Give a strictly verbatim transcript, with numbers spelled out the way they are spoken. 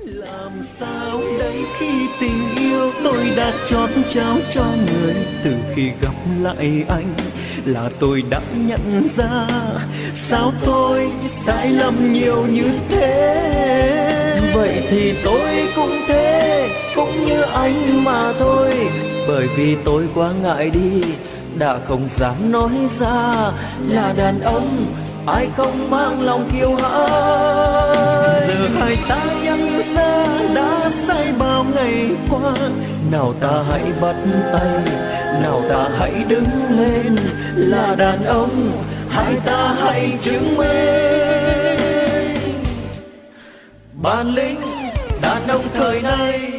Làm sao đây khi tình yêu tôi đã chót trao cho người, từ khi gặp lại anh là tôi đã nhận ra sao tôi sai lầm nhiều như thế. Vậy thì tôi cũng thế, cũng như anh mà thôi, bởi vì tôi quá ngại đi đã không dám nói ra là đàn ông ai không mang lòng kiêu hãnh. Giờ hai ta nhận ra đã sai bao ngày qua, nào ta hãy bắt tay, nào ta hãy đứng lên là đàn ông, hai ta hãy chứng minh bản lĩnh đàn ông thời nay.